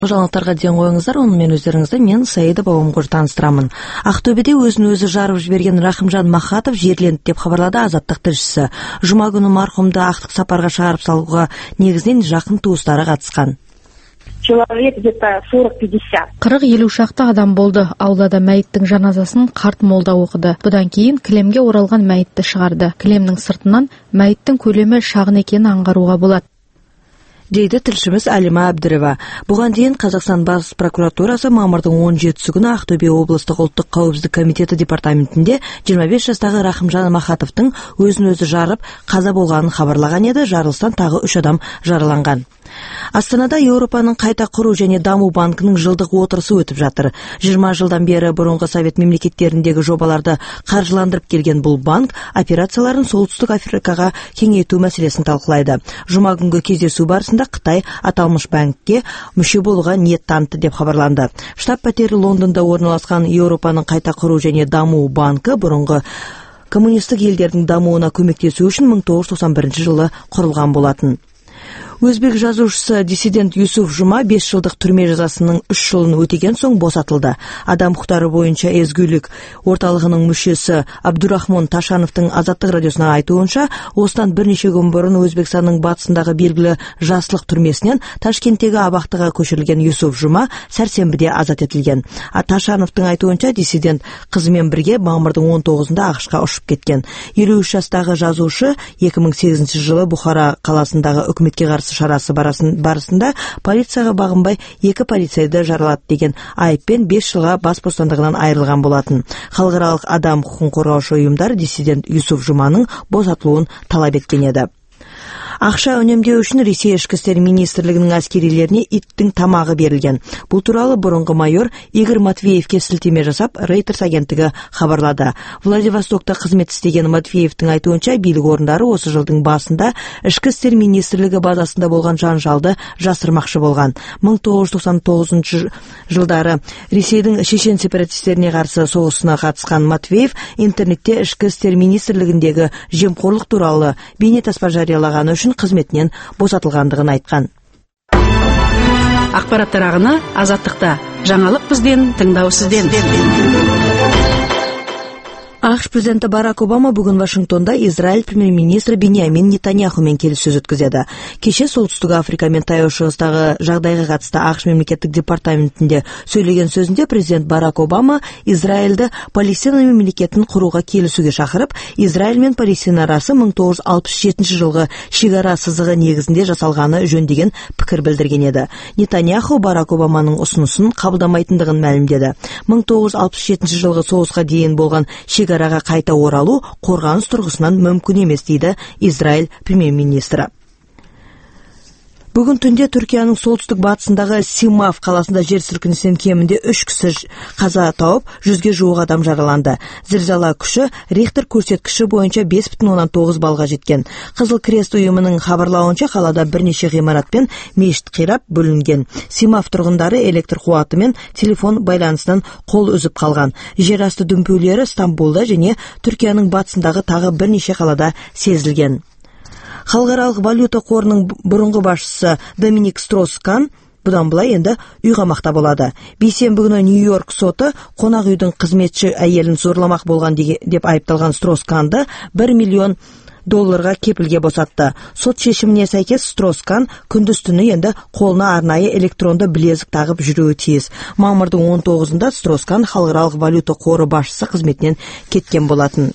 Жаңалықтарға ден қойыңыздар, онымен өздеріңізді мен Саида Бабамқожа таныстырамын. Ақтөбеде өзін-өзі жарып жіберген Рахымжан Махатов жерленді деп хабарлады Азаттық тілшісі. Жұма күні марқұмды ақтық сапарға шығарып салуға негізінен жақын туыстары қатысқан. Человек где-то 40-50. 40-50 шақты адам болды. Аулада мәйіттің жаназасын қарт молда оқыды. Бұдан кейін кілемге оралған мәйітті шығарды. Кілемнің сыртынан мәйіттің көлемі шағын екенін аңғаруға болады, дейді тілшіміз Әлима Әбдірова. Бұған дейін Қазақстан бас прокуратурасы мамырдың 17-сі күні Ақтөбе облыстық ұлттық қауіпсіздік комитеті департаментінде 25 жастағы Рахымжан Махатовтың өзін-өзі жарып қаза болғанын хабарлаған еді. Жарылыстан тағы 3 адам жараланған. Астанада Еуропаның қайта құру және даму банкінің жылдық отырысы өтіп жатыр. 20 жылдан бері бұрынғы совет мемлекеттеріндегі жобаларды қаржыландырып келген бұл банк операцияларын Солтүстік Африкаға кеңейту мәселесін талқылайды. Жұма күнгі кездесу барысында Қытай аталмыш банкке мүше болуға ниет танытты деп хабарланды. Штаб-пәтері Лондонда орналасқан Еуропаның қайта құру және даму банкі бұрынғы коммунистік елдердің дамуына көмектесу үшін 1991 жылы құрылған болатын. Өзбек жазушысы диссидент Юсуф Жұма 5 жылдық түрме жазасының 3 жылын өтеген соң босатылды. Адам құқықтары бойынша езгілік орталығының мүшесі Абдурахман Ташановтың Азаттық радиосына айтуынша, осыдан бірнеше күн бұрын Өзбекстанның батысындағы белгілі Жаслық түрмесінен Ташкенттегі абақтыға көшірілген Юсуф Жұма сәрсенбіде азат етілген. Ташановтың айтуынша, диссидент қызымен бірге мамырдың 19-ында ақш-қа ұшып кеткен. 53 жастағы жазушы 2008 жылы Бұхара қаласындағы үкіметке қарсы шарасы барысында полицияға бағынбай 2 полицейді жаралады деген айыппен 5 жылға бас бостандығынан айырылған болатын. Халықаралық адам құқығын қорғаушы ұйымдар диссидент Юсуф Жұманың босатылуын талап еткен еді. Ақша үнемдеу үшін Ресей ішкі істер министрлігінің әскерилеріне иттің тамағы берілген. Бұл туралы бұрынғы майор Игорь Матвеевке сілтеме жасап, Reuters агенттігі хабарлады. Владивостокта қызмет істеген Матвеевтің айтуынша, билік орындары осы жылдың басында ішкі істер министрлігі базасында болған жанжалды жасырмақшы болған. 1999 жылдары Ресейдің шешен сепаратистеріне қарсы соғысына қатысқан Матвеев интернетте ішкі істер министрлігіндегі жемқорлық туралы бейнетаспа жариялағаны үшін қызметінен босатылғандығын айтқан. Ақпараттар ағыны Азаттықта. Жаңалық бізден, тыңдау сізден. ақш президенті Барак Обама бүгін Вашингтонда Израиль премьер-министрі Биньямин Нетаньяхумен келіссөз өткізеді. Кеше Солтүстік Африка мен Таяу Шығыстағы жағдайға қатысты ақш мемлекеттік департаментінде сөйлеген сөзінде президент Барак Обама Израильді Палестина мемлекетін құруға келісуге шақырып, Израиль мен Палестина арасы 1967 жылғы шекара сызығы негізінде жасалғаны жөн деген пікір білдірген еді. Нетаньяху Барак Обаманың ұсынысын қабылдамайтындығын мәлімдеді. 1967 жылғы соғысқа дейін болған шекараға қайта оралу қорғаныс тұрғысынан мүмкін емес дейді Израиль премьер-министрі. Бүгін түнде Түркияның солтүстік батысындағы Симав қаласында жер сілкінісінен кемінде 3 кісі қаза тауып, 100-ге жуық адам жараланды. Зілзала күші Рихтер көрсеткіші бойынша 5,9 балға жеткен. Қызыл крест ұйымының хабарлауынша қалада бірнеше ғимарат пен мешіт қирап бөлінген. Симав тұрғындары электр қуаты мен телефон байланысынан қол үзіп қалған. Жер асты дүмпулері Стамбулда және Түркияның батысындағы тағы бірнеше қалада сезілген. Халықаралық валюта қорының бұрынғы басшысы Доминик Строс-Кан бұдан былай енді үйғамақта болады. Бейсенбі күні Нью-Йорк соты қонақ үйдің қызметші әйелін зорламақ болған деп айыпталған Строс-Канды $1 миллион кепілге босатты. Сот шешіміне сәйкес Строс-Кан күндіз-түні енді қолына арнайы электронды білезік тағып жүруі тиіс. Мамырдың 19-ында Строс-Кан халықаралық валюта қоры басшысы қызметінен кеткен болатын.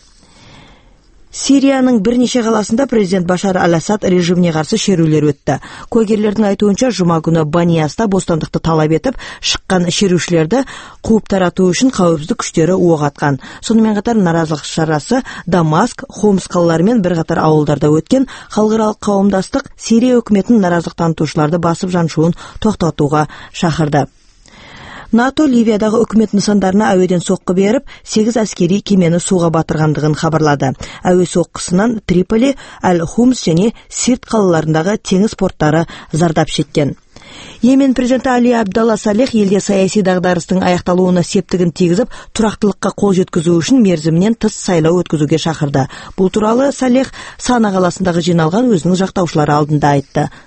Сирияның бірнеше қаласында президент Башар Аль-Асад режиміне қарсы шерулер өтті. Куәгерлердің айтуынша, жұма күні Банияста бостандықты талап етіп, шыққан шерушілерді қуып тарату үшін қауіпсіздік күштері оқ атқан. Сонымен қатар наразылық шарасы Дамаск, Хомс қалалары мен бірқатар ауылдарда өткен. Халықаралық қауымдастық Сирия үкіметін наразылық танытушыларды басып жаншуын тоқтатуға шақырды. НАТО Ливиядағы үкімет нысандарына әуеден соққы беріп, 8 әскери кемені суға батырғандығын хабарлады. Әуе соққысынан Триполи, Әл-Хумс және Сирт қалаларындағы теңіз порттары зардап шеккен. Йемен президенті Али Абдалла Салех елде саяси дағдарыстың аяқталуына септігін тигізіп, тұрақтылыққа қол жеткізу үшін мерзімінен тыс сайлау өткізуге шақырды. Бұл туралы Салех Сана қаласындағы жиналған өзінің жақтаушылары алдында айтты.